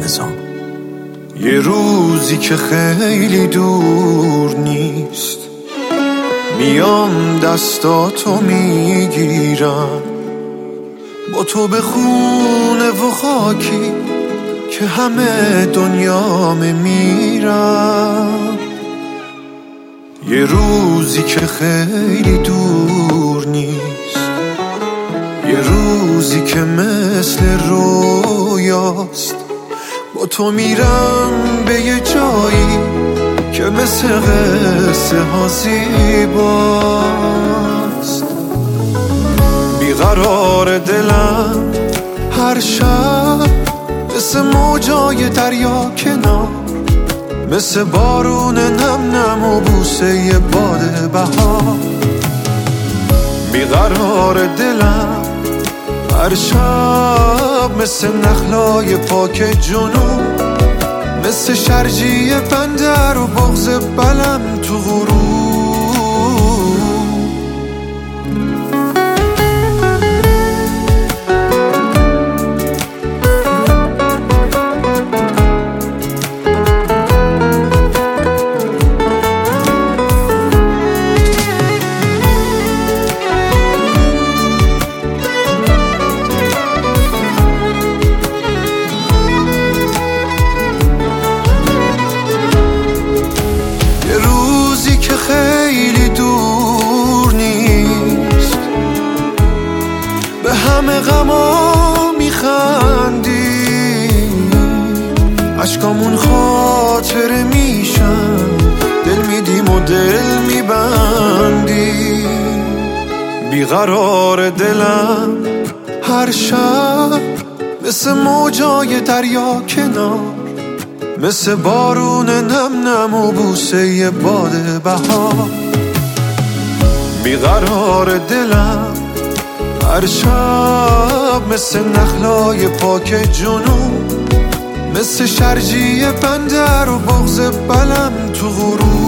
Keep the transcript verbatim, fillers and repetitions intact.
نظام. یه روزی که خیلی دور نیست، میام دستاتو میگیرم، با تو به خونه و خاکی که همه دنیام میرم. یه روزی که خیلی دور نیست، یه روزی که مثل رویاست، با تو میرم به یه جایی که مثل قصه ها زیباست. بیقرار دلم هر شب مثل موجای دریا کنار، مثل بارون نم نم و بوسه ی باد بهار. بیقرار دلم هر شب مثل نخلای پاک جنوب، مثل شرجی بندر و بغض بلم تو غروب. خیلی دور نیست، به همه غما میخندیم، عشقامون خاطره میشن، دل میدیم و دل میبندیم. بیقرار دلم هر شب مثل موجای دریا کنار، مثل بارون نم نم و بوسه ی باد بهار. بیقرار دلم هر شب مثل نخلای پاک جنوب، مثل شرجی بندر و بغض بلم تو غروب.